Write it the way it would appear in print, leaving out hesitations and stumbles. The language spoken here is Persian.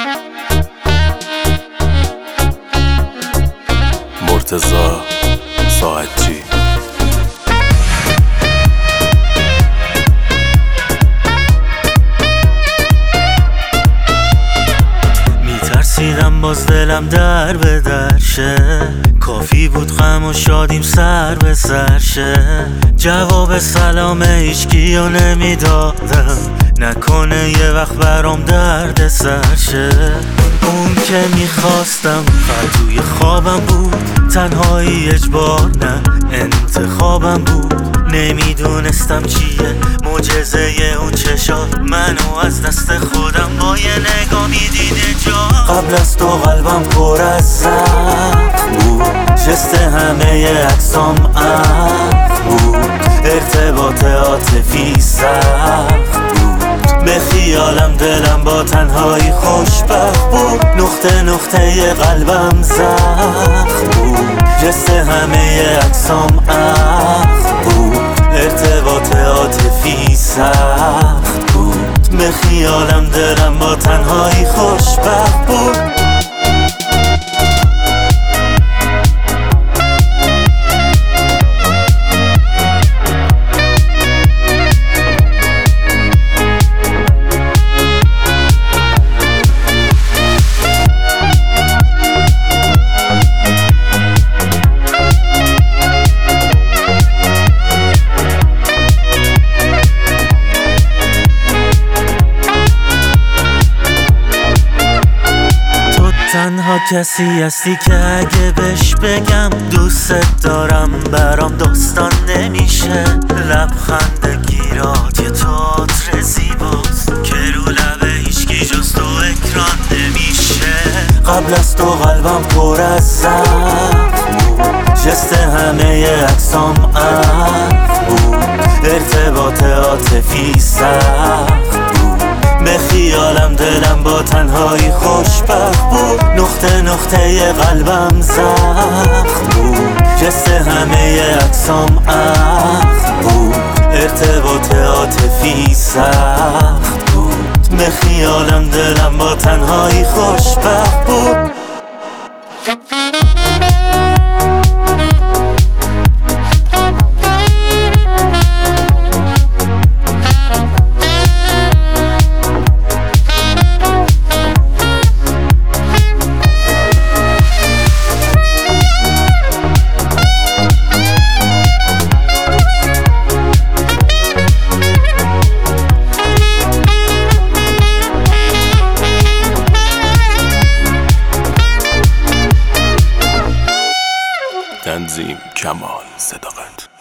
مرتضی ساعتی. میترسیدم باز دلم در به در شه، کافی بود غم و شادیم سر به سر شه. جواب سلام هیچکیو نمیدادم، نکنه یه وقت برام درد سر شه. اون که میخواستم فقط توی خوابم بود، تنهایی اجبار نه انتخابم بود. نمیدونستم چیه معجزه اون چشات، منو از دست خودم با یه نگاه میدیده جا. قبل از تو قلبم پر از زخم بود، جست همه عکسام عفو بود، ارتباط عاطفی سخت بود. به خیالم دلم با تنهایی خوشبخت بود، نقطه نقطه قلبم زخم بود، جست همه عکسام عفو بود، ارتباط عاطفی سخت بود. به خیالم دلم با تنهایی خوشبخت بود. تنها کسی هستی که اگه بهش بگم دوست دارم برام داستان نمیشه. لبخند گیرات یه تئاتر زیباست که رو لبه هیچکی جز تو اکران نمیشه. قبل از تو قلبم پر از زخم بود، جست همه عکسام عفو بود، ارتباط عاطفی سخت بود. به خیالم دلم با تنهایی خوشبخت بود، نقطه نقطه قلبم زخم بود، جست همه عکسام عفو بود، ارتباط عاطفی سخت بود. به خیالم دلم با تنهایی خوشبخت بود. تنظیم کمال صداقت.